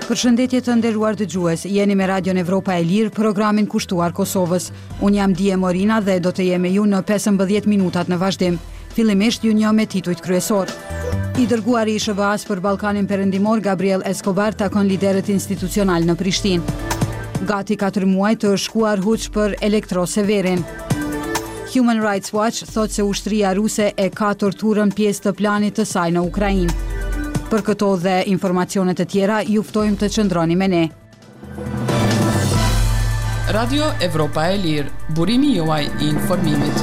Përshëndetje të nderuar dëgjues, jeni me Radion Evropa e Lirë, programin kushtuar Kosovës. Unë jam Dije Morina dhe do të jem me ju në 15 minutat në vazhdim. Fillimisht ju njoh me titujt kryesor. I dërguari i SBA-s për Ballkanin Perëndimor, Gabriel Escobar, takon liderët institucional në Prishtinë. Gati 4 muaj të shkuar huç për Elektroseverin. Human Rights Watch thot se ushtria ruse e ka torturën pjesë të planit të saj në Ukrainë. Për këto dhe informacionet e tjera, ju ftojmë të qëndroni me ne. Radio Evropa e Lirë, burimi juaj i informimit.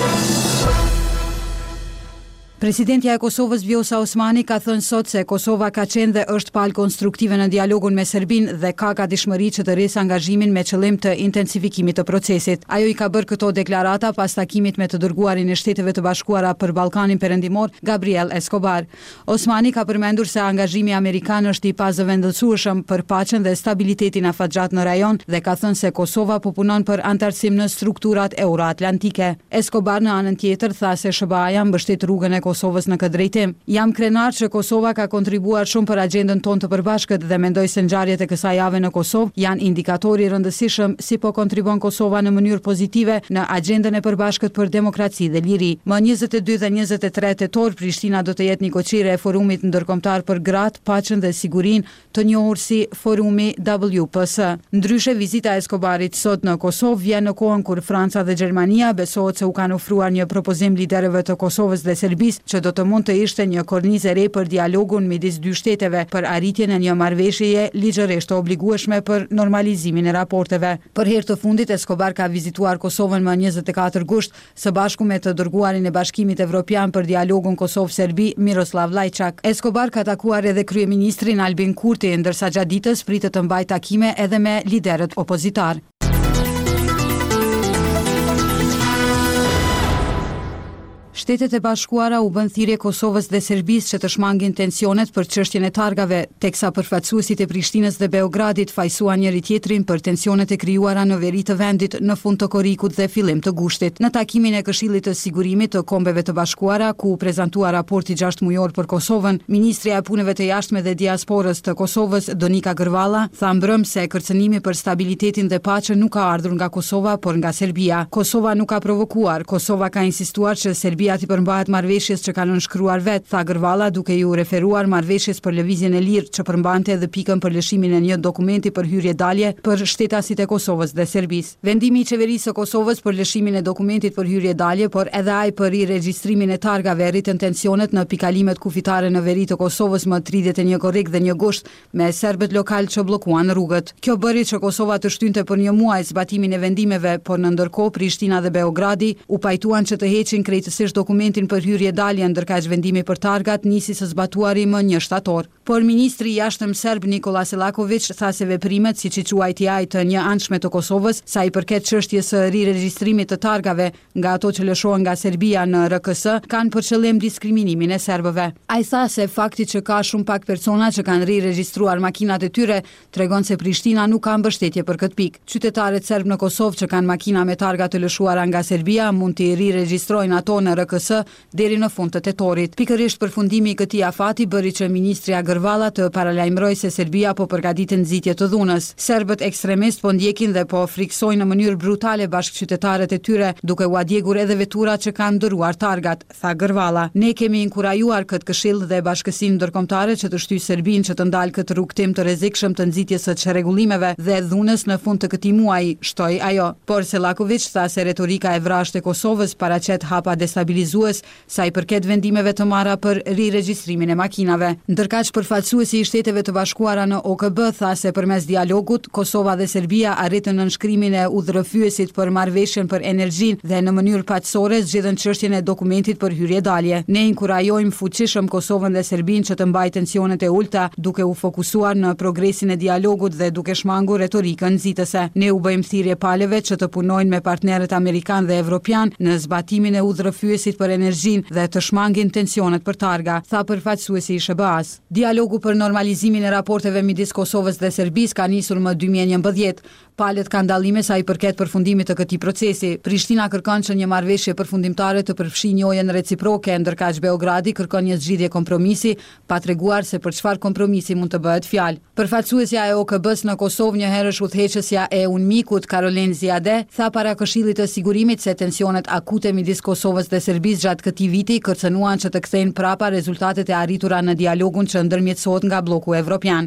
Presidentja e Kosovës Vjosa Osmani ka thënë sot se Kosova ka qenë dhe është palë konstruktive në dialogun me Serbinë dhe ka gatishmëri që të rrisë angazhimin me qëllim të intensifikimit të procesit. Ajo i ka bërë këto deklarata pas takimit me të dërguarin e Shteteve të Bashkuara për Ballkanin Perëndimor, Gabriel Escobar. Osmani ka përmendur se angazhimi amerikan është i pazëvendësueshëm për paqen dhe stabilitetin afatgjat në rajon dhe ka thënë se Kosova po punon për antarësim në strukturat euroatlantike. Escobar në anën tjetër tha se SBA-ja mbështet rrugën e Kosovës në këtë drejtim. Jam krenar që Kosova ka kontribuar shumë për agjendën tonë të përbashkët dhe mendoj se ngjarjet e kësaj jave në Kosovë janë indikatori rëndësishëm si po kontribon Kosova në mënyrë pozitive në agjendën e përbashkët për demokraci dhe liri. Më 22 dhe 23 tetor Prishtina do të jetë një koqire e forumit ndërkombëtar për gratë, paqen dhe sigurinë, të njohur si Forumi WPS. Ndryshe, vizita e Escobarit sot në Kosovë vjen në kohën kur Franca dhe Gjermania besohet se u kanë ofruar një propozim liderëve të Kosovës dhe Serbisë që do të mund të ishte një kornizë e re për dialogun midis dy shteteve për arritjen e një marrëveshjeje ligjërisht të obligueshme për normalizimin e raporteve. Për herë të fundit Escobar ka vizituar Kosovën më 24 gusht së bashku me të dërguarin e Bashkimit Evropian për dialogun Kosovë-Serbi, Miroslav Lajçak. Escobar ka takuar edhe kryeministrin Albin Kurti, ndërsa gjatë ditës pritet të mbajë takime edhe me liderët opozitar. Shtetet e Bashkuara u bën thirrje Kosovës dhe Serbisë që të shmangin tensionet për çështjen e targave, teksa përfaqësuesit e Prishtinës dhe Beogradit fajsuan njëri tjetrin për tensionet e krijuara në veri të vendit në fund të korrikut dhe fillim të gushtit. Në takimin e Këshillit të Sigurimit të Kombeve të Bashkuara, ku u prezantua raporti 6 mujor për Kosovën, ministrja e punëve të jashtme dhe diasporës të Kosovës, Donika Gërvalla, tha mbrëm se kërcënimi për stabilitetin dhe paqen nuk ka ardhur nga Kosova, por nga Serbia. Kosova nuk ka provokuar, Kosova ka insistuar që Serbia ti përmbahet marrëveshjes që kanë nënshkruar vetë, tha Gërvalla, duke ju referuar marrëveshjes për lëvizjen e lirë që përmbante edhe pikën për lëshimin e një dokumenti për hyrje-dalje për shtetasit e Kosovës dhe Serbisë. Vendimi i qeverisë së Kosovës për lëshimin e dokumentit për hyrje-dalje, por edhe ai për riregjistrimin e targave rritën tensionet në pikalimet kufitare në veri të Kosovës më 31 korrik dhe 1 gusht me serbët lokal që bllokuan rrugët. Kjo bëri që Kosova të shtynte për një muaj zbatimin e vendimeve, por në ndërkohë Prishtina dhe Beogradi u pajtuan që të heqin krejtësisht dokumentin për hyrje-dalje, ndërkaq vendimi për targat nisi së zbatuari më 1 shtator. Por ministri i jashtëm serb Nikola Selakovic tha se veprimet siç i quajti ai të një anshme të Kosovës sa i përket çështjes së riregjistrimit të targave nga ato që lëshohen nga Serbia në RKS kanë për qëllim diskriminimin e serbëve. Ai tha se fakti që ka shumë pak persona që kanë riregjistruar makinat e tyre tregon se Prishtina nuk ka mbështetje për këtë pikë. Qytetarët serb në Kosovë që kanë makina me targa të lëshuara nga Serbia mund të riregjistrojnë ato në RKS deri në fund të tetorit. Pikërisht përfundimi i këtij afati bëri që ministria Gërvalla të paralajmëroi se Serbia po përgatitet nxitje të dhunës. Serbët ekstremist po ndjekin dhe po friksojnë në mënyrë brutale bashkëqytetarët e tyre, duke u adjegur edhe veturat që kanë ndëruar targat, tha Gërvalla. Ne kemi inkurajuar këtë këshill dhe bashkësinë ndërkombëtare që të shtyjë Serbinë që të ndalë këtë rrugtim të rrezikshëm të nxitjes së çrregullimeve dhe dhunës në fund të këtij muaji, shtoi ajo. Por Selakovic tha se retorika e vrashtë e Kosovës paraqet hapa destabilizues sa i përket vendimeve të marra për riregjistrimin e makinave. Ndërkaq përfaqësuesi i Shteteve të Bashkuara në OKB tha se përmes dialogut Kosova dhe Serbia arritën nënshkrimin e udhërrëfyesit për marrëveshjen për energjinë dhe në mënyrë paqësore zgjedhën çështjen e dokumentit për hyrje-dalje. Ne inkurajojmë fuqishëm Kosovën dhe Serbinë që të mbajë tensionet e ulta, duke u fokusuar në progresin e dialogut dhe duke shmangur retorikën nxitëse. Ne u bëjmë thirrje palëve që të punojnë me partnerët amerikan dhe evropian në zbatimin e udhërrëfyesit servisit për energjinë dhe të shmangin tensionet për targa, tha përfaqësuesi i SBA-s. Dialogu për normalizimin e raporteve midis Kosovës dhe Serbisë ka nisur më 2011. Palët kanë dallime sa i përket përfundimit të këtij procesi. Prishtina kërkon që një marrëveshje përfundimtare të përfshijë njojën reciproke, ndërkaq Beogradi kërkon një zgjidhje kompromisi, pa treguar se për çfarë kompromisi mund të bëhet fjalë. Përfaqësuesja e OKB-s në Kosovë, një herësh udhëheqësja e UNMIK-ut Karolin Ziade, tha para Këshillit të Sigurimit se tensionet akute midis Kosovës dhe Serbisë gjatë këtij viti kërcënuan që të kthejnë prapa rezultatet e arritura në dialogun që ndërmjetësohet nga bloku evropian.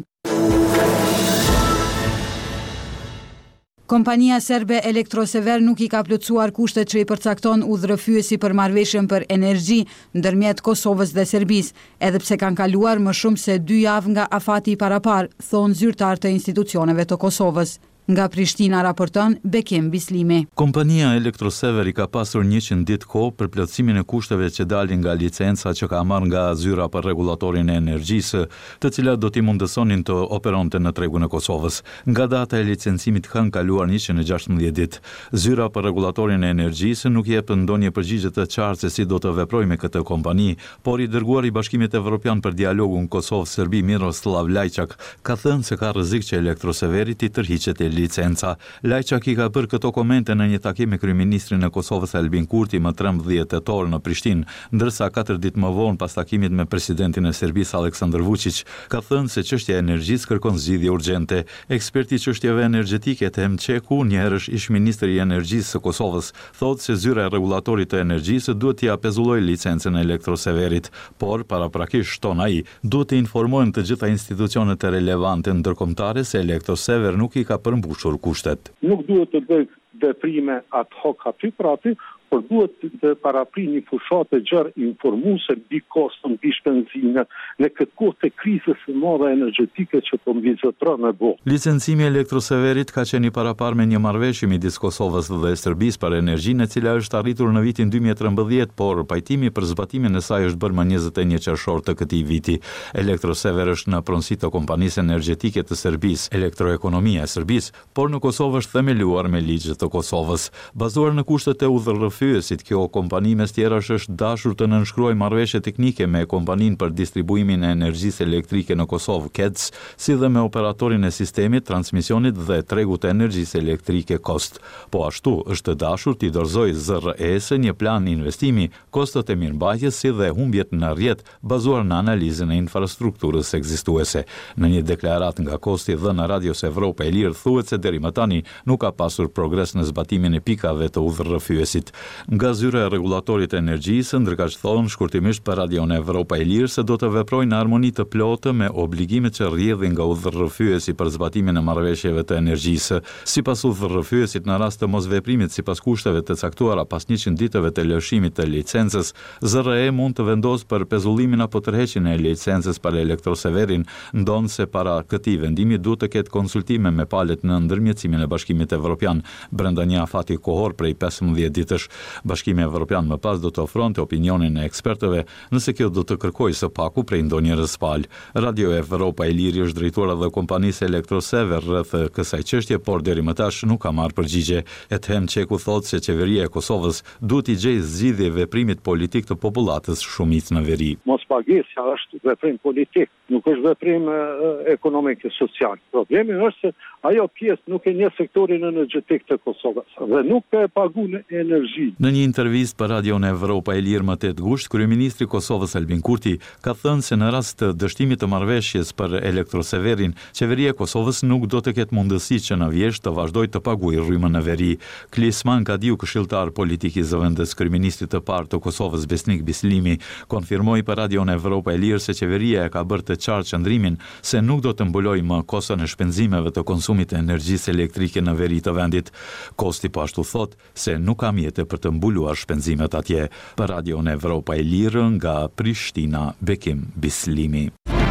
Kompania serbe Elektrosever nuk i ka plotësuar kushtet që i përcakton udhërrëfyesi për marrëveshjen për energji ndërmjet Kosovës dhe Serbisë, edhe pse kanë kaluar më shumë se 2 javë nga afati i parapar, thonë zyrtar të institucioneve të Kosovës. Nga Prishtina raporton Bekim Bislimi. Kompania Elektrosever i ka pasur 100 ditë kohë për plotësimin e kushteve që dalin nga licenca që ka marrë nga zyra për rregullatorin e energjisë, të cilat do t'i mundësonin të operonte në tregun e Kosovës. Nga data e licencimit kanë kaluar 116 ditë. Zyra për rregullatorin e energjisë nuk jep ndonjë përgjigje të qartë se si do të veprojë me këtë kompani, por i dërguari i Bashkimit Evropian për dialogun Kosovë-Serbi Miroslav Lajçak ka thënë se ka rrezik që Elektroseveri t'i tërhiqet licenca. Lajçak i ka bërë këto komente në një takim me kryeministrin e Kosovës Albin Kurti më 13 tetor në Prishtinë, ndërsa 4 ditë më vonë pas takimit me presidentin e Serbisë Aleksandar Vučić, ka thënë se çështja e energjisë kërkon zgjidhje urgjente. Eksperti i çështjeve energjetike Tem Çeku, një herësh ish ministri i energjisë së Kosovës, thotë se zyra e rregullatorit të energjisë duhet t'i apezullojë licencën e Elektroseverit, por paraprakisht shton ai, duhet të informojnë të gjitha institucionet e relevante ndërkombëtare se Elektrosever nuk i ka përmbushur kushtet. Nuk duhet të bëj veprime ad hoc aty për aty, por duhet të parapri një fushatë gjerë informuese mbi koston, mbi shpenzimin në këtë kohë të krizës së madhe energjetike që po mbizotron në botë. Licencimi i Elektroseverit ka qenë i parapar me një marrëveshje midis Kosovës dhe Serbisë për energjinë, e cila është arritur në vitin 2013, por pajtimi për zbatimin e saj është bërë më 21 qershor të këtij viti. Elektrosever është në pronësi të kompanisë energjetike të Serbisë, Elektroekonomia e Serbisë, por në Kosovë është themeluar me ligjet të Kosovës. Bazuar në kushtet e udhërrëfyesit, kjo kompani mes tjerash është dashur të nënshkruajë marrëveshje teknike me kompaninë për distribuimin e energjisë elektrike në Kosovë, KEDS, si dhe me operatorin e sistemit, transmisionit dhe tregut të energjisë elektrike KOST. Po ashtu është dashur t'i dorëzojë ZRE-së një plan investimi, kostot e mirëmbajtjes si dhe humbjet në rrjet bazuar në analizën e infrastrukturës ekzistuese. Në një deklaratë nga Kosti dhe në Radios Evropa e Lirë thuhet se deri më tani nuk ka pasur progres në zbatimin e pikave të udhërrëfyesit. Nga zyra e rregullatorit të energjisë, ndërkaq thonë shkurtimisht për Radion Evropa e Lirë se do të veprojnë në harmoni të plotë me obligimet që rrjedhin nga udhërrëfyesi për zbatimin e marrëveshjeve të energjisë. Sipas udhërrëfyesit, në rast të mosveprimit sipas kushteve të caktuara pas 100 ditëve të lëshimit të licencës, ZRE mund të vendosë për pezullimin apo tërheqjen e licencës për Elektroseverin, ndonse para këtij vendimi duhet të ketë konsultime me palët në ndërmjetësimin e Bashkimit Evropian brenda një afati kohor prej 15 ditësh. Bashkimi Evropian më pas do të ofronte opinionin e ekspertëve nëse kjo do të kërkojë së paku prej ndonjërs palë. Radio Evropa e Lirë është drejtuar edhe kompanisë Elektrosever rreth kësaj çështje, por deri më tash nuk ka marrë përgjigje. Tem Çeku thotë se qeveria e Kosovës duhet i gjejë zgjidhje veprimit politik të popullatës shumicë në veri. Mospagesja është veprim politik, nuk është veprim ekonomik e social. Problemi është se ajo pjesë nuk e njeh sektorin energjetik të Kosovës dhe nuk e paguën energji. Në një intervistë për Radion Evropa e Lirë më 8 gusht, kryeministri i Kosovës Albin Kurti ka thënë se në rast të dështimit të marrëveshjes për Elektroseverin, qeveria e Kosovës nuk do të ketë mundësi që në vjesht të vazhdojë të paguajë rrymën në veri. Klisman Kadiu, këshilltar politik i zëvendës kryeministit të parë të Kosovës Besnik Bislimi, konfirmoi për Radion Evropa e Lirë se qeveria e ka bërë të qartë qëndrimin se nuk do të mbulojë më koston e shpenzimeve të konsumit të energjisë elektrike në veri të vendit. Kosti po ashtu thot se nuk ka mjete për të mbuluar shpenzimet atje. Për Radion Evropa e Lirë nga Prishtina, Bekim Bislimi.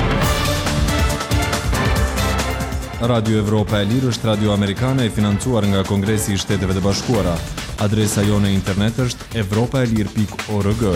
Radio Evropa e Lirë është radio amerikane e financuar nga Kongresi i Shteteve të Bashkuara. Adresa jone internet është evropaelir.org.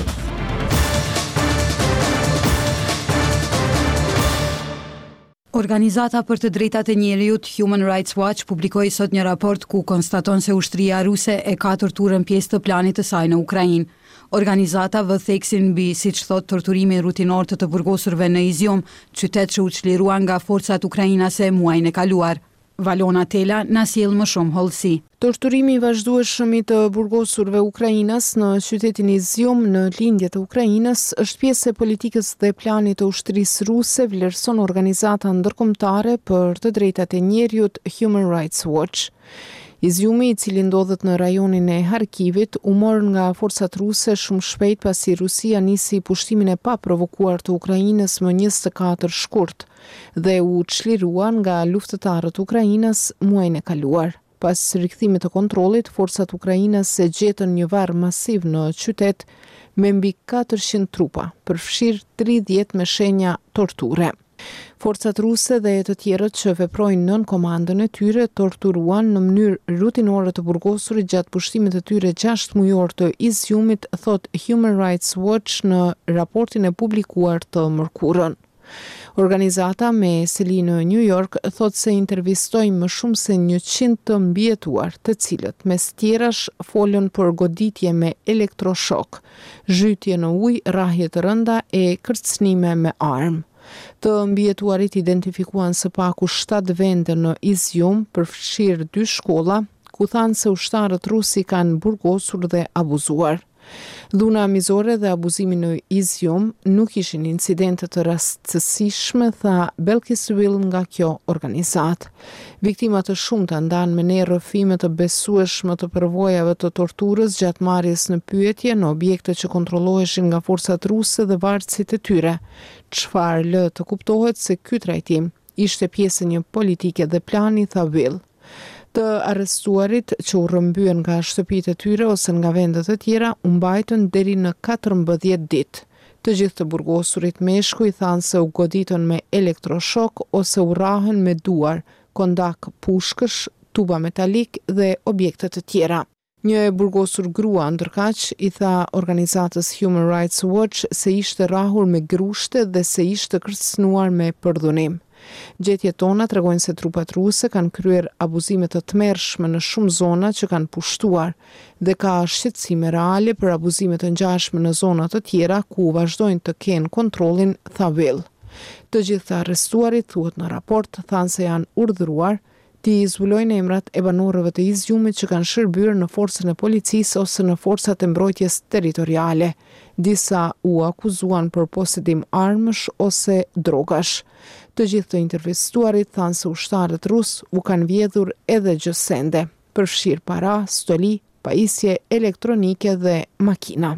Organizata për të drejtat e njerëzit Human Rights Watch publikoi sot një raport ku konstaton se ushtria ruse e ka torturën pjesë të planit të saj në Ukrainë. Organizata vë theksin mbi, siç thot, torturimin rutinor të burgosurve në Izium, qytet që u çliruan nga forcat ukrainase muajin e kaluar. Valona Tela na sjell më shumë hollësi. Torturimi i vazhdueshëm i të burgosurve ukrainas në qytetin Izium në lindje të Ukrainës është pjesë e politikës dhe planit të ushtrisë ruse, vlerëson organizata ndërkombëtare për të drejtat e njerëzit Human Rights Watch. Iziumi, i cili ndodhet në rajonin e Harkivit, u mor nga forcat ruse shumë shpejt pasi Rusia nisi pushtimin e paprovokuar të Ukrainës më 24 shkurt dhe u çliruan nga luftëtarët ukrainas muajin e kaluar. Pas rikthimit të kontrollit, forcat ukrainase gjetën një varr masiv në qytet me mbi 400 trupa, përfshirë 30 me shenja torture. Forcat ruse dhe të tjerët që veprojnë nën komandën e tyre torturuan në mënyrë rutinore të burgosurit gjatë pushtimit të tyre 6 mujor të Iziumit, thot Human Rights Watch në raportin e publikuar të mërkurën. Organizata me seli në New York thot se intervistoi më shumë se 100 të mbijetuar, të cilët mes tjerash folën për goditje me elektroshok, zhytje në ujë, rrahje të rënda e kërcënime me armë. Të mbijetuarit identifikuan së paku 7 vende në Izium, përfshirë 2 shkolla, ku thanë se ushtarët rusi kanë burgosur dhe abuzuar. Dhuna mizore dhe abuzimi në Izium nuk ishin incidente të rastësishme, tha Belkis Will nga kjo organizat. Viktimat të shumta ndanë me ne rrëfime të besueshme të përvojave të torturës gjatë marrjes në pyetje në objekte që kontrolloheshin nga forcat ruse dhe varësit e tyre. Çfarë lë të kuptohet se ky trajtim ishte pjesë e një politike dhe plani, tha Will. Të arrestuarit që u rrëmbyen nga shtëpitë e tyre ose nga vende të tjera u mbajtën deri në 14 ditë. Të gjithë të burgosurit meshkuj thanë se u goditën me elektroshok ose u rrahën me duar, kondak pushkësh, tuba metalik dhe objekte të tjera. Një e burgosur grua ndërkaq i tha organizatës Human Rights Watch se ishte rrahur me grushte dhe se ishte kërcënuar me përdhunim. Gjetjet tona tregojnë se trupat ruse kanë kryer abuzime të tmerrshme në shumë zona që kanë pushtuar dhe ka shqetësime reale për abuzime të ngjashme në zona të tjera ku vazhdojnë të kenë kontrollin, tha Will. Të gjithë të arrestuarit, thuhet në raport, thanë se janë urdhëruar të zbulojnë emrat e banorëve të Iziumit që kanë shërbyer në forcën e policisë ose në forcat e mbrojtjes territoriale. Disa u akuzuan për posedim armësh ose drogash. Të gjithë të intervistuarit thanë se ushtarët rus u kanë vjedhur edhe gjësende, përfshirë para, stoli, pajisje elektronike dhe makina.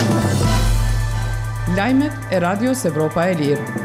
Lajmet e Radios Evropa e Lirë.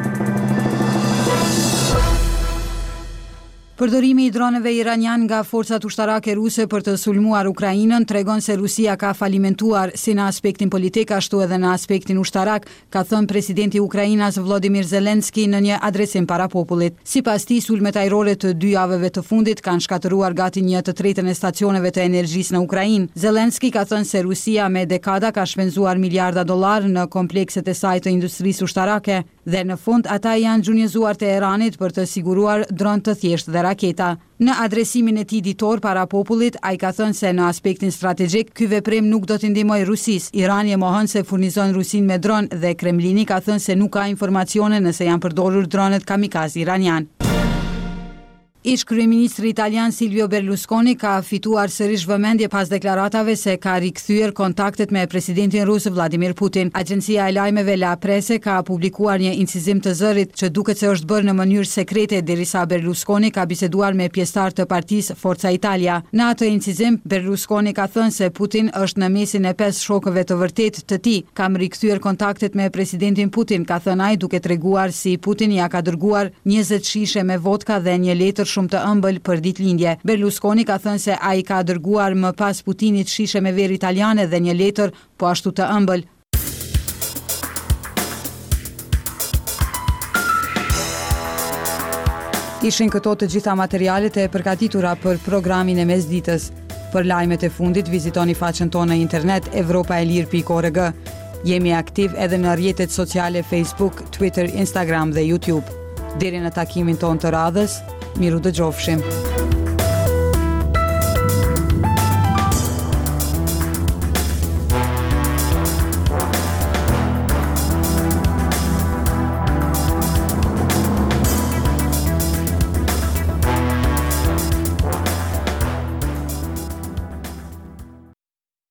Përdorimi i droneve iranian nga forcat ushtarake ruse për të sulmuar Ukrainën tregon se Rusia ka falimentuar si në aspektin politik ashtu edhe në aspektin ushtarak, ka thënë presidenti i Ukrainës Volodymyr Zelensky në një adresim para popullit. Sipas tij, sulmet ajrore të 2 javëve të fundit kanë shkatëruar gati 1/3 e stacioneve të energjisë në Ukrainë. Zelensky ka thënë se Rusia me dekada ka shpenzuar miliarda dollar në komplekset e saj të industrisë ushtarake dhe në fund ata janë gjunjëzuar Teheranit për të siguruar dron të thjeshtë dhe raketa. Në adresimin e tij ditor para popullit, ai ka thënë se në aspektin strategjik ky veprim nuk do t'i ndihmojë Rusisë. Irani e mohon se furnizon Rusinë me dron dhe Kremlini ka thënë se nuk ka informacione nëse janë përdorur dronet kamikaze iranian. Ish kryeministri italian Silvio Berlusconi ka fituar sërish vëmendje pas deklaratave se ka rikthyer kontaktet me presidentin rus Vladimir Putin. Agjencia e lajmeve La Presse ka publikuar një incizim të zërit që duket se është bërë në mënyrë sekrete derisa Berlusconi ka biseduar me pjesëtar të partisë Forza Italia. Në atë incizim, Berlusconi ka thënë se Putin është në mesin e 5 shokëve të vërtet të tij. Kam rikthyer kontaktet me presidentin Putin, ka thënë ai, duke treguar si Putin ja ka dërguar 20 shishe me vodka dhe një letër shumë të ëmbël për ditëlindje. Berlusconi ka thënë se ai ka dërguar më pas Putinit shishe me verë italiane dhe një letër po ashtu të ëmbël. Ishin këto të gjitha materialet e përgatitura për programin e mesditës. Për lajmet e fundit vizitoni faqen tonë në internet europaelir.org. Jemi aktiv edhe në rrjetet sociale Facebook, Twitter, Instagram dhe YouTube. Deri në takimin tonë të radhës, miru dëgjofshim.